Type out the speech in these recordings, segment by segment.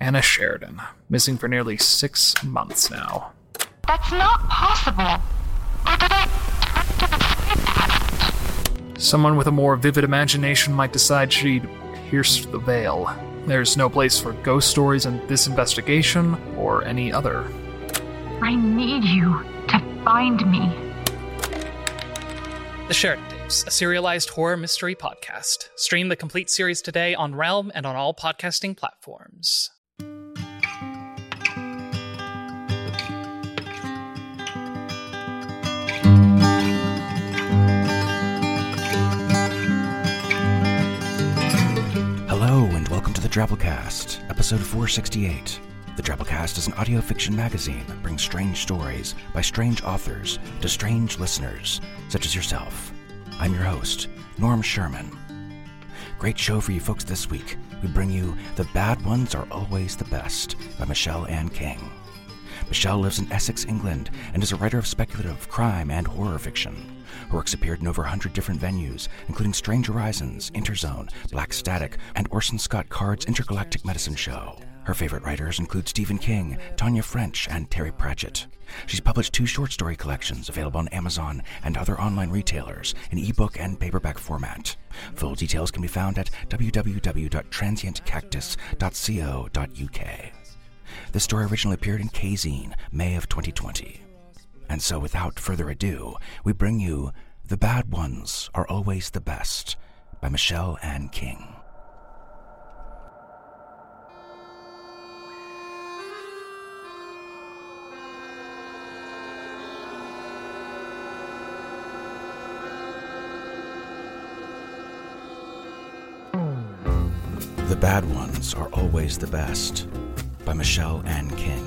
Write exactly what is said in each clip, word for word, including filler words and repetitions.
Anna Sheridan, missing for nearly six months now. That's not possible. Or did I Someone with a more vivid imagination might decide she'd pierced the veil. There's no place for ghost stories in this investigation or any other. I need you to find me. The Sheridan Tapes, a serialized horror mystery podcast. Stream the complete series today on Realm and on all podcasting platforms. Hello and welcome to the Drabblecast, episode four sixty-eight. The Drabblecast is an audio fiction magazine that brings strange stories by strange authors to strange listeners, such as yourself. I'm your host, Norm Sherman. Great show for you folks this week. We bring you The Bad Ones Are Always the Best by Michelle Ann King. Michelle lives in Essex, England, and is a writer of speculative, crime, and horror fiction. Her works appeared in over one hundred different venues, including Strange Horizons, Interzone, Black Static, and Orson Scott Card's Intergalactic Medicine Show. Her favorite writers include Stephen King, Tanya French, and Terry Pratchett. She's published two short story collections available on Amazon and other online retailers in ebook and paperback format. Full details can be found at w w w dot transient cactus dot co dot u k. This story originally appeared in K-Zine, May of twenty twenty. And so without further ado, we bring you The Bad Ones Are Always the Best by Michelle Ann King. The Bad Ones Are Always the Best by Michelle Ann King.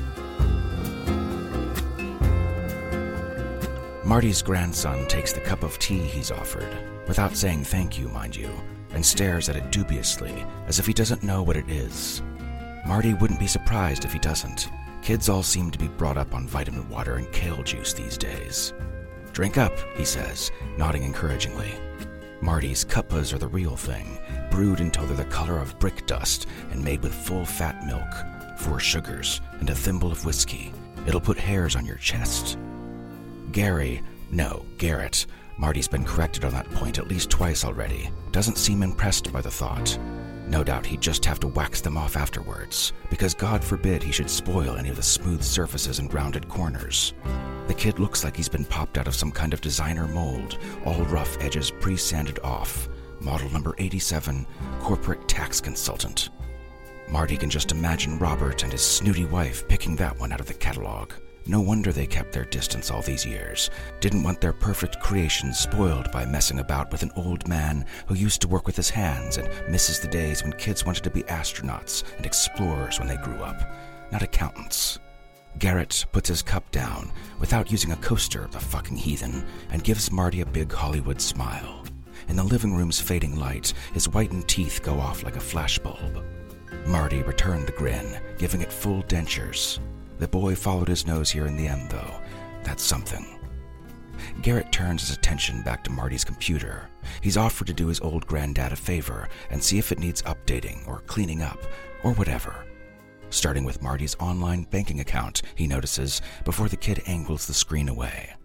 Marty's grandson takes the cup of tea he's offered, without saying thank you, mind you, and stares at it dubiously, as if he doesn't know what it is. Marty wouldn't be surprised if he doesn't. Kids all seem to be brought up on vitamin water and kale juice these days. Drink up, he says, nodding encouragingly. Marty's cuppas are the real thing, brewed until they're the color of brick dust and made with full-fat milk, four sugars, and a thimble of whiskey. It'll put hairs on your chest. Gary, no, Garrett, Marty's been corrected on that point at least twice already, doesn't seem impressed by the thought. No doubt he'd just have to wax them off afterwards, because God forbid he should spoil any of the smooth surfaces and rounded corners. The kid looks like he's been popped out of some kind of designer mold, all rough edges pre-sanded off. Model number eighty-seven, corporate tax consultant. Marty can just imagine Robert and his snooty wife picking that one out of the catalog. No wonder they kept their distance all these years. Didn't want their perfect creation spoiled by messing about with an old man who used to work with his hands and misses the days when kids wanted to be astronauts and explorers when they grew up, not accountants. Garrett puts his cup down without using a coaster, the fucking heathen, and gives Marty a big Hollywood smile. In the living room's fading light, his whitened teeth go off like a flashbulb. Marty returned the grin, giving it full dentures. The boy followed his nose here in the end, though. That's something. Garrett turns his attention back to Marty's computer. He's offered to do his old granddad a favor and see if it needs updating or cleaning up or whatever. Starting with Marty's online banking account, he notices, before the kid angles the screen away.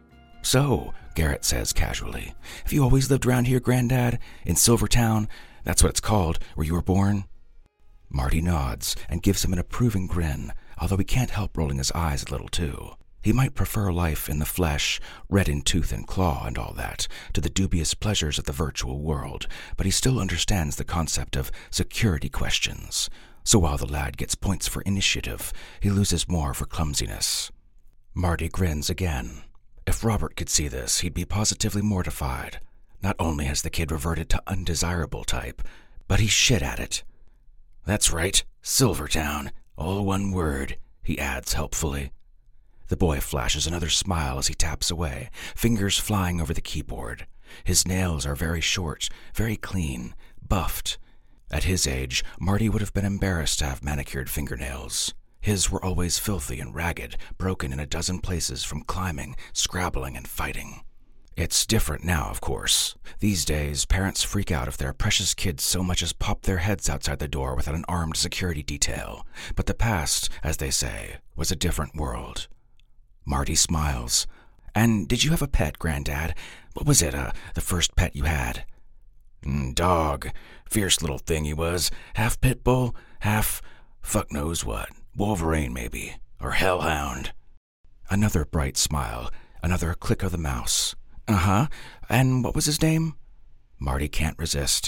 So, Garrett says casually, have you always lived around here, Granddad? In Silvertown? That's what it's called, where you were born? Marty nods and gives him an approving grin, although he can't help rolling his eyes a little too. He might prefer life in the flesh, red in tooth and claw and all that, to the dubious pleasures of the virtual world, but he still understands the concept of security questions. So while the lad gets points for initiative, he loses more for clumsiness. Marty grins again. If Robert could see this, he'd be positively mortified. Not only has the kid reverted to undesirable type, but he's shit at it. That's right, Silvertown, all one word, he adds helpfully. The boy flashes another smile as he taps away, fingers flying over the keyboard. His nails are very short, very clean, buffed. At his age, Marty would have been embarrassed to have manicured fingernails. His were always filthy and ragged, broken in a dozen places from climbing, scrabbling, and fighting. It's different now, of course. These days, parents freak out if their precious kids so much as pop their heads outside the door without an armed security detail. But the past, as they say, was a different world. Marty smiles. And did you have a pet, Granddad? What was it, uh, the first pet you had? Mm, dog. Fierce little thing he was. Half pit bull, half fuck knows what. Wolverine, maybe. Or hellhound. Another bright smile. Another click of the mouse. Uh-huh. And what was his name? Marty can't resist.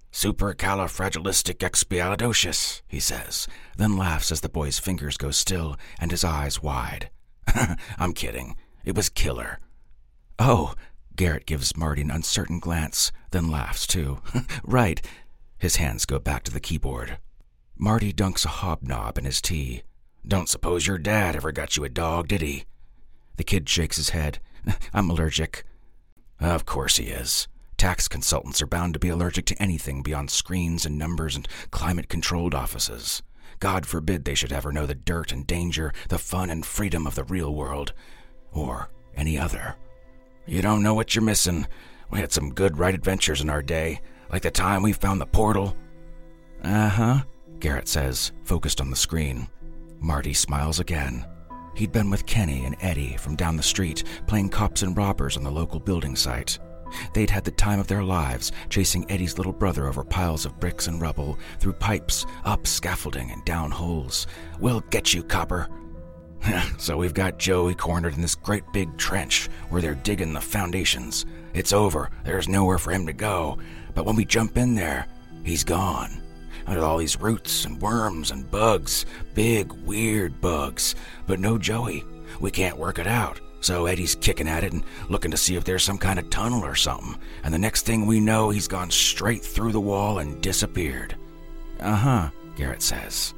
Supercalifragilisticexpialidocious, he says, then laughs as the boy's fingers go still and his eyes wide. I'm kidding. It was Killer. Oh, Garrett gives Marty an uncertain glance, then laughs too. Right. His hands go back to the keyboard. Marty dunks a hobnob in his tea. Don't suppose your dad ever got you a dog, did he? The kid shakes his head. I'm allergic. Of course he is. Tax consultants are bound to be allergic to anything beyond screens and numbers and climate-controlled offices. God forbid they should ever know the dirt and danger, the fun and freedom of the real world. Or any other. You don't know what you're missing. We had some good ride adventures in our day, like the time we found the portal. Uh-huh, Garrett says, focused on the screen. Marty smiles again. He'd been with Kenny and Eddie from down the street, playing cops and robbers on the local building site. They'd had the time of their lives, chasing Eddie's little brother over piles of bricks and rubble, through pipes, up scaffolding, and down holes. We'll get you, copper. So we've got Joey cornered in this great big trench where they're digging the foundations. It's over. There's nowhere for him to go. But when we jump in there, he's gone. With all these roots and worms and bugs, big, weird bugs, but no Joey. We can't work it out, so Eddie's kicking at it and looking to see if there's some kind of tunnel or something, and the next thing we know, he's gone straight through the wall and disappeared. Uh-huh, Garrett says.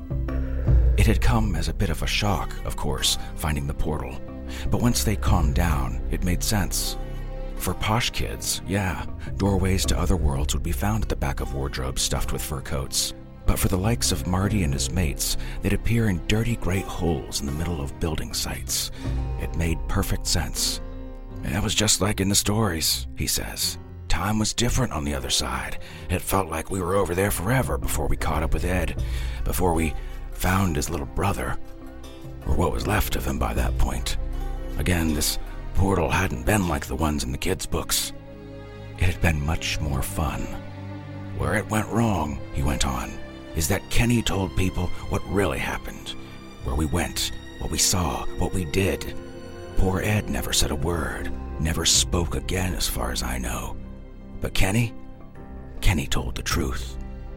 It had come as a bit of a shock, of course, finding the portal, but once they calmed down, it made sense. For posh kids, yeah, doorways to other worlds would be found at the back of wardrobes stuffed with fur coats. But for the likes of Marty and his mates, they'd appear in dirty great holes in the middle of building sites. It made perfect sense. It was just like in the stories, he says. Time was different on the other side. It felt like we were over there forever before we caught up with Ed, before we found his little brother, or what was left of him by that point. Again, this portal hadn't been like the ones in the kids' books. It had been much more fun. Where it went wrong, he went on, is that Kenny told people what really happened. Where we went, what we saw, what we did. Poor Ed never said a word, never spoke again as far as I know. But Kenny? Kenny told the truth.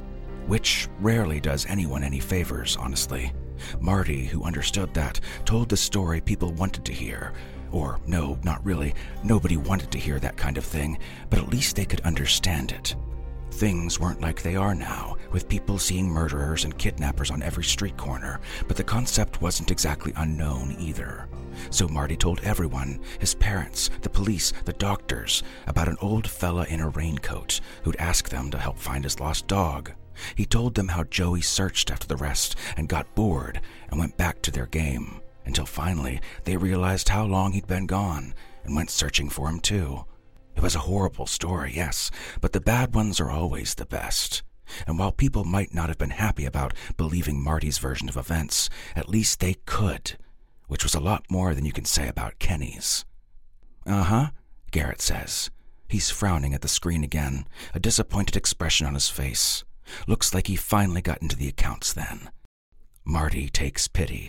Which rarely does anyone any favors, honestly. Marty, who understood that, told the story people wanted to hear. Or, no, not really. Nobody wanted to hear that kind of thing, but at least they could understand it. Things weren't like they are now, with people seeing murderers and kidnappers on every street corner, but the concept wasn't exactly unknown either. So Marty told everyone, his parents, the police, the doctors, about an old fella in a raincoat who'd ask them to help find his lost dog. He told them how Joey searched after the rest and got bored and went back to their game. Until finally, they realized how long he'd been gone and went searching for him too. It was a horrible story, yes, but the bad ones are always the best. And while people might not have been happy about believing Marty's version of events, at least they could, which was a lot more than you can say about Kenny's. Uh-huh, Garrett says. He's frowning at the screen again, a disappointed expression on his face. Looks like he finally got into the accounts then. Marty takes pity.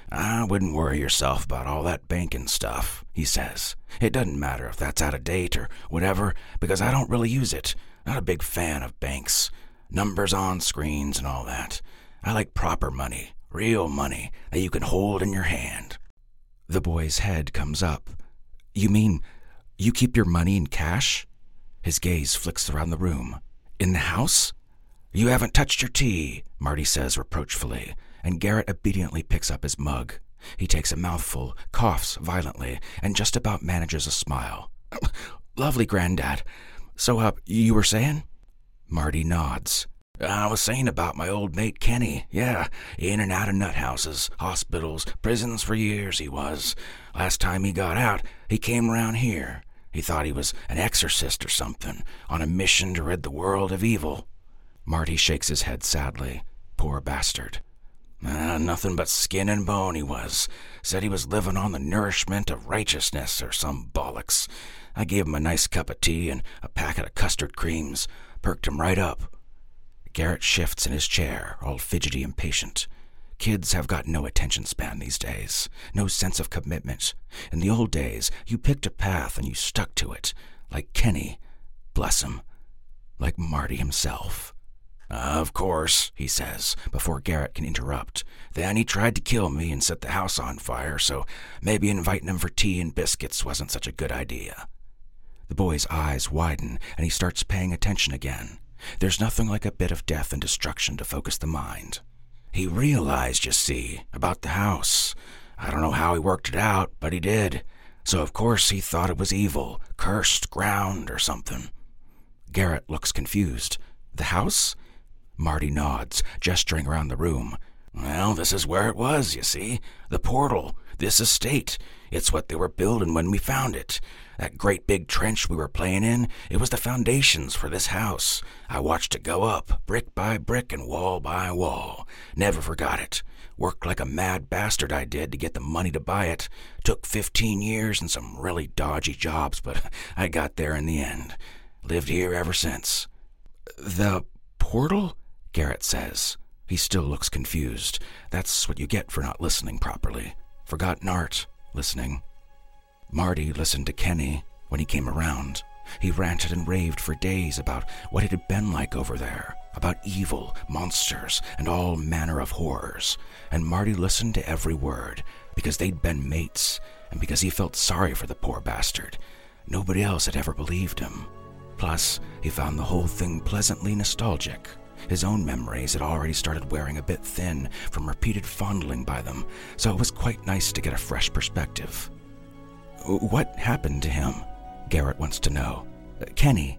I wouldn't worry yourself about all that banking stuff, he says. It doesn't matter if that's out of date or whatever, because I don't really use it. Not a big fan of banks. Numbers on screens and all that. I like proper money, real money, that you can hold in your hand. The boy's head comes up. You mean you keep your money in cash? His gaze flicks around the room. In the house? You haven't touched your tea, Marty says reproachfully, and Garrett obediently picks up his mug. He takes a mouthful, coughs violently, and just about manages a smile. Lovely, Granddad. So, uh, you were saying? Marty nods. I was saying about my old mate Kenny. Yeah, in and out of nut houses, hospitals, prisons for years he was. Last time he got out, he came around here. He thought he was an exorcist or something, on a mission to rid the world of evil." Marty shakes his head sadly. Poor bastard. Ah, nothing but skin and bone he was. Said he was living on the nourishment of righteousness or some bollocks. I gave him a nice cup of tea and a packet of custard creams. Perked him right up. Garrett shifts in his chair, all fidgety and patient. Kids have got no attention span these days, no sense of commitment. In the old days, you picked a path and you stuck to it, like Kenny, bless him, like Marty himself. "Of course," he says, before Garrett can interrupt. "Then he tried to kill me and set the house on fire, so maybe inviting him for tea and biscuits wasn't such a good idea." The boy's eyes widen, and he starts paying attention again. There's nothing like a bit of death and destruction to focus the mind. "He realized, you see, about the house. I don't know how he worked it out, but he did. So of course he thought it was evil, cursed ground or something." Garrett looks confused. "The house?" Marty nods, gesturing around the room. "Well, this is where it was, you see. The portal. This estate. It's what they were building when we found it. That great big trench we were playing in, it was the foundations for this house. I watched it go up, brick by brick and wall by wall. Never forgot it. Worked like a mad bastard I did to get the money to buy it. Took fifteen years and some really dodgy jobs, but I got there in the end. Lived here ever since." "The portal?" Garrett says. He still looks confused. That's what you get for not listening properly. Forgotten art, listening. Marty listened to Kenny when he came around. He ranted and raved for days about what it had been like over there, about evil, monsters, and all manner of horrors. And Marty listened to every word, because they'd been mates, and because he felt sorry for the poor bastard. Nobody else had ever believed him. Plus, he found the whole thing pleasantly nostalgic. His own memories had already started wearing a bit thin from repeated fondling by them, so it was quite nice to get a fresh perspective. "What happened to him?" Garrett wants to know. "Kenny?"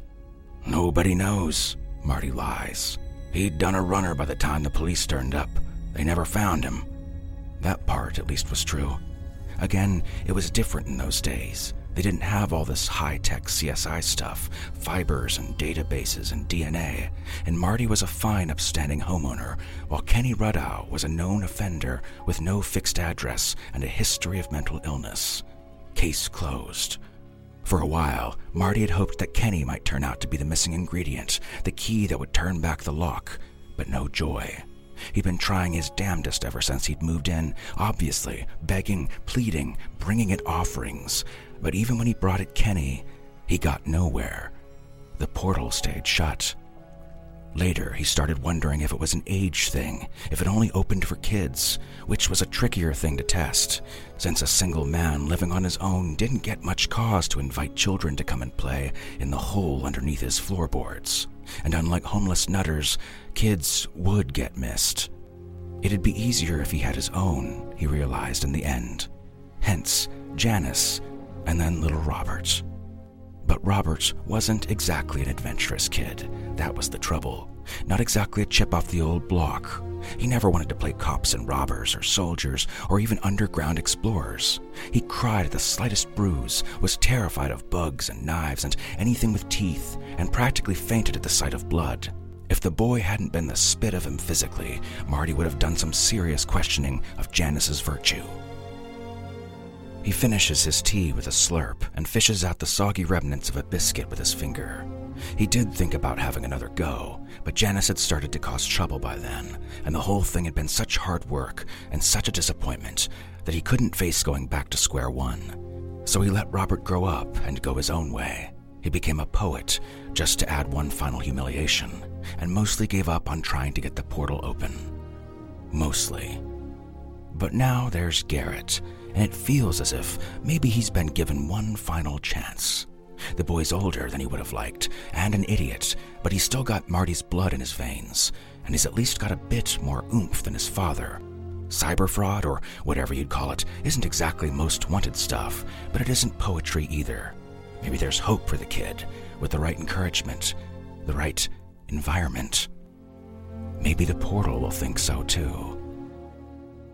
"Nobody knows," Marty lies. "He'd done a runner by the time the police turned up. They never found him." That part, at least, was true. Again, it was different in those days. They didn't have all this high-tech C S I stuff, fibers and databases and D N A, and Marty was a fine, upstanding homeowner, while Kenny Ruddow was a known offender with no fixed address and a history of mental illness. Case closed. For a while, Marty had hoped that Kenny might turn out to be the missing ingredient, the key that would turn back the lock, but no joy. He'd been trying his damnedest ever since he'd moved in, obviously, begging, pleading, bringing it offerings. But even when he brought it Kenny, he got nowhere. The portal stayed shut. Later, he started wondering if it was an age thing, if it only opened for kids, which was a trickier thing to test, since a single man living on his own didn't get much cause to invite children to come and play in the hole underneath his floorboards. And unlike homeless nutters, kids would get missed. It'd be easier if he had his own, he realized in the end. Hence, Janice, and then little Robert. But Robert wasn't exactly an adventurous kid. That was the trouble. Not exactly a chip off the old block. He never wanted to play cops and robbers or soldiers or even underground explorers. He cried at the slightest bruise, was terrified of bugs and knives and anything with teeth, and practically fainted at the sight of blood. If the boy hadn't been the spit of him physically, Marty would have done some serious questioning of Janice's virtue. He finishes his tea with a slurp and fishes out the soggy remnants of a biscuit with his finger. He did think about having another go, but Janice had started to cause trouble by then, and the whole thing had been such hard work and such a disappointment that he couldn't face going back to square one. So he let Robert grow up and go his own way. He became a poet, just to add one final humiliation, and mostly gave up on trying to get the portal open. Mostly. But now there's Garrett, and it feels as if maybe he's been given one final chance. The boy's older than he would have liked, and an idiot, but he's still got Marty's blood in his veins, and he's at least got a bit more oomph than his father. Cyber fraud, or whatever you'd call it, isn't exactly most wanted stuff, but it isn't poetry either. Maybe there's hope for the kid, with the right encouragement, the right environment. Maybe the portal will think so too.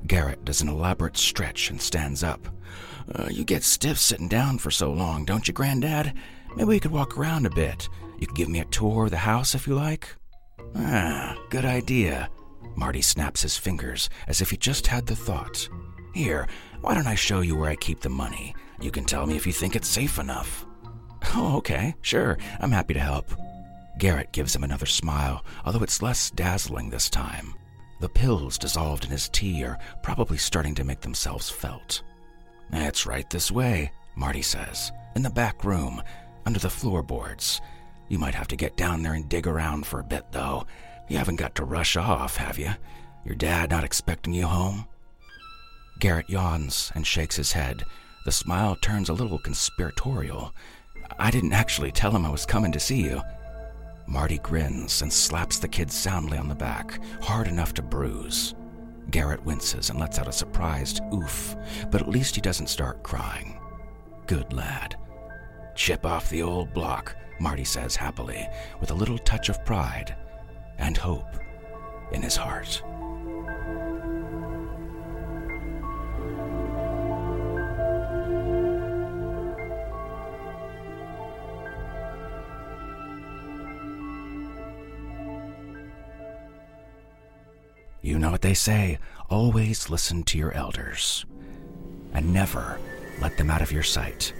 Garrett does an elaborate stretch and stands up. Uh, you get stiff sitting down for so long, don't you, Granddad? Maybe we could walk around a bit. You could give me a tour of the house if you like. Ah, good idea. Marty snaps his fingers as if he just had the thought. Here, why don't I show you where I keep the money? You can tell me if you think it's safe enough. Oh, okay, sure, I'm happy to help. Garrett gives him another smile, although it's less dazzling this time. The pills dissolved in his tea are probably starting to make themselves felt. It's right this way, Marty says, in the back room, under the floorboards. You might have to get down there and dig around for a bit, though. You haven't got to rush off, have you? Your dad not expecting you home? Garrett yawns and shakes his head. The smile turns a little conspiratorial. I didn't actually tell him I was coming to see you. Marty grins and slaps the kid soundly on the back, hard enough to bruise. Garrett winces and lets out a surprised oof, but at least he doesn't start crying. Good lad. Chip off the old block, Marty says happily, with a little touch of pride and hope in his heart. You know what they say, always listen to your elders, and never let them out of your sight.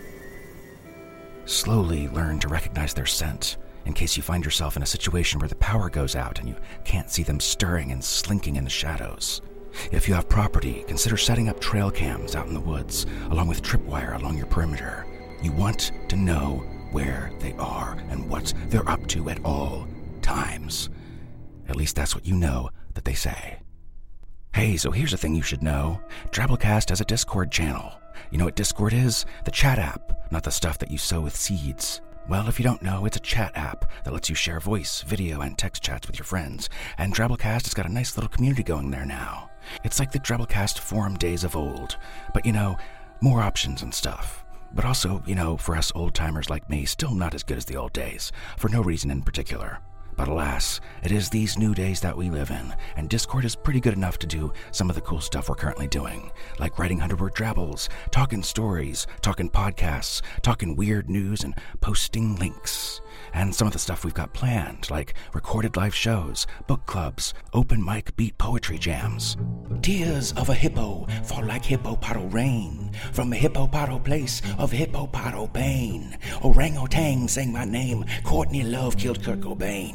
Slowly learn to recognize their scent, in case you find yourself in a situation where the power goes out and you can't see them stirring and slinking in the shadows. If you have property, consider setting up trail cams out in the woods, along with tripwire along your perimeter. You want to know where they are and what they're up to at all times. At least that's what you know that they say. Hey, so here's a thing you should know. Drabblecast has a Discord channel. You know what Discord is? The chat app, not the stuff that you sow with seeds. Well, if you don't know, it's a chat app that lets you share voice, video, and text chats with your friends. And Drabblecast has got a nice little community going there now. It's like the Drabblecast forum days of old. But, you know, more options and stuff. But also, you know, for us old-timers like me, still not as good as the old days, for no reason in particular. But alas, it is these new days that we live in, and Discord is pretty good enough to do some of the cool stuff we're currently doing, like writing one hundred word drabbles, talking stories, talking podcasts, talking weird news, and posting links. And some of the stuff we've got planned, like recorded live shows, book clubs, open mic beat poetry jams. Tears of a hippo fall like hippopoto rain from a hippopoto place of hippopoto pain. Orangutan sang my name, Courtney Love killed Kurt Cobain.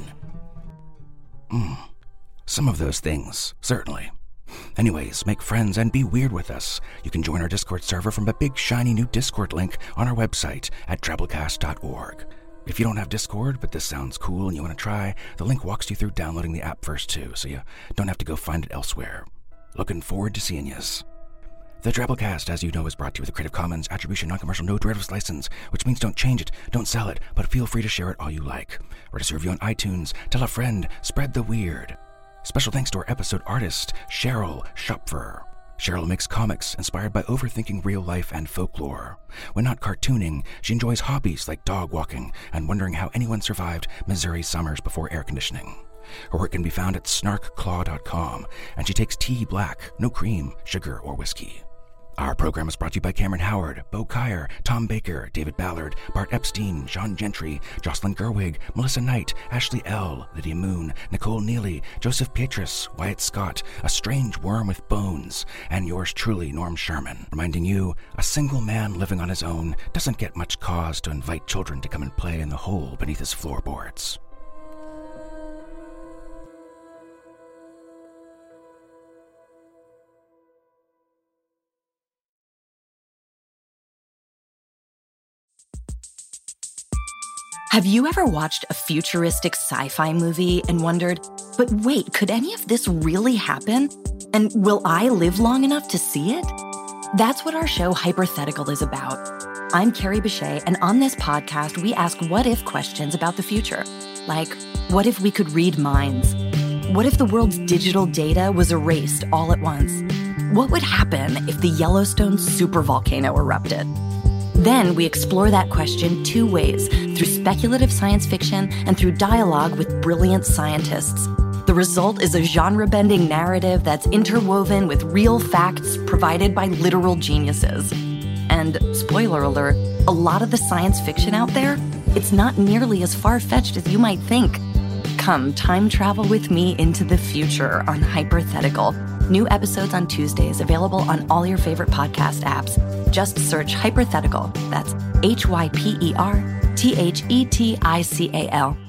Mm, some of those things, certainly. Anyways, make friends and be weird with us. You can join our Discord server from a big shiny new Discord link on our website at drabblecast dot org. If you don't have Discord, but this sounds cool and you want to try, the link walks you through downloading the app first too, so you don't have to go find it elsewhere. Looking forward to seeing yous. The Drabblecast, as you know, is brought to you with a Creative Commons Attribution Non-Commercial No Derivatives license, which means don't change it, don't sell it, but feel free to share it all you like. Write us a review on iTunes, tell a friend, spread the weird. Special thanks to our episode artist, Cheryl Schopfer. Cheryl makes comics inspired by overthinking real life and folklore. When not cartooning, she enjoys hobbies like dog walking and wondering how anyone survived Missouri summers before air conditioning. Her work can be found at snark claw dot com, and she takes tea black, no cream, sugar, or whiskey. Our program is brought to you by Cameron Howard, Bo Kyer, Tom Baker, David Ballard, Bart Epstein, Sean Gentry, Jocelyn Gerwig, Melissa Knight, Ashley L., Lydia Moon, Nicole Neely, Joseph Pietrus, Wyatt Scott, A Strange Worm with Bones, and yours truly, Norm Sherman, reminding you, a single man living on his own doesn't get much cause to invite children to come and play in the hole beneath his floorboards. Have you ever watched a futuristic sci-fi movie and wondered, but wait, could any of this really happen? And will I live long enough to see it? That's what our show Hypothetical is about. I'm Carrie Bechet, and on this podcast, we ask what-if questions about the future. Like, what if we could read minds? What if the world's digital data was erased all at once? What would happen if the Yellowstone supervolcano erupted? Then we explore that question two ways, through speculative science fiction and through dialogue with brilliant scientists. The The result is a genre-bending narrative that's interwoven with real facts provided by literal geniuses. And, spoiler alert, a lot of the science fiction out there, it's not nearly as far-fetched as you might think. Come time travel with me into the future on Hypothetical. New episodes on Tuesdays, available on all your favorite podcast apps. Just search Hypothetical. That's H Y P E R T H E T I C A L.